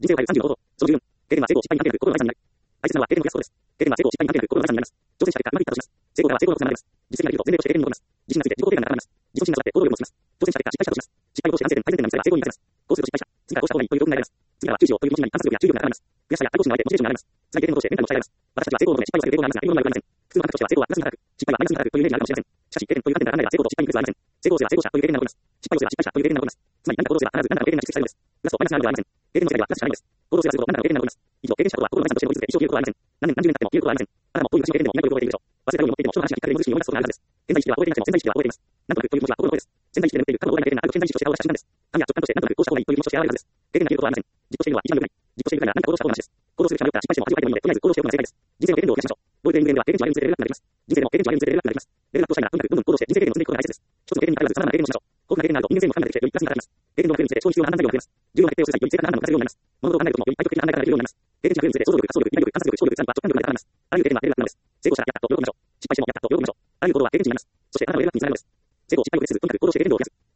人生を変える30の行動。その10分。経験は成功失敗に関係なく行動の第三になる。大切なのは経験の増やすことです。経験は成功失敗に関係なく行動の第三になります。挑戦した結果、うまくいったとします。成功からは成功のことが学べます。実績ができると前例として経験に残ります。自信がついて自己肯定感が高まります。自己信が育って行動力を持ちます。挑戦した結果、失敗したとします。失敗を通して反省点、改善点の見せが成功になります。こうすると失敗した。次からこうした方がいいという教訓が得られます。次からは求知をという気持ちになり、観察力や注意力が高まります。悔しさや対抗心が湧いてモチベーションが上がります。辛い経験を通してメンタルも鍛えられます。私たちは成功を求め失敗をする傾向がありますが、有用なのではありません。普通の方としては成功はプラスに働く、失敗はマイナスに働くというイメージがあるかもしれません。しかし、経験という観点から考えれば成功と失敗に区別はありません。成功すれば成功者という経験が残ります。失敗をすれば失敗者という経験が残ります。つまり何か行動すれば必ず何かの経験が蓄積されるのです。プラスとマイナスがあるのではありません。経験の世界ではプラスしかないのです。行動すればするほど何かの経験が残ります。以上、経験者とは行動の第三として残り続け、一生記録はありません。何年何十年経っても記録はありません。あなたもどういう私の経験でも今より覚えているでしょう。忘れたように思っていても、人の話がきっかけで思い出しに思い出すことがあるはずです。潜在意識では覚えていなくても潜在意識では覚えています。なんとなくという気持ちは心の声です。潜在意識で眠っている過去の膨大な経験がある潜在意識として表した写真なんです。神や直感としてなんとなくこうした方がいいという気持ちとして現れるはずです。経験が消えることはありません。実行しているのは一番良くない。実行しているから何か行動した方がマシです。行動する力によっては失敗しても恥をかいてもいいので、とりあえず行動しておくのが正解です。人生の経験量を増やしましょう。ボイルデンゲームでは経験値を歩み続けるレベルアップができます。人生でも経験値を歩み続けるレベルアップができます。レベルアップをしたいならとにかくどんどん行動して人生経験を積んでいくことが大切です。一つの経験に頼らず様々な経験をしましょう。豊富な経験があると人間性にも深みができてよりプラスに働きます。経験の増えるにつれ超必要な判断材料が増えます。重要な決定をする際より正確な判断を下せるようになります。物事を考えることもより対極的な考え方ができるようになります。経験値が増えるにつれ想像力、発想力、理解力、観察力、想力、さらには直感力が高まります。あらゆる経験がレベルアップなのです。成功したらやったと喜びましょう。失敗してもやったと喜びましょう。あらゆる行動は経験値になります。そしてあなたのレベルアップにつながるのです。成功失敗を別にせず、とにかく行動して経験量を増やす。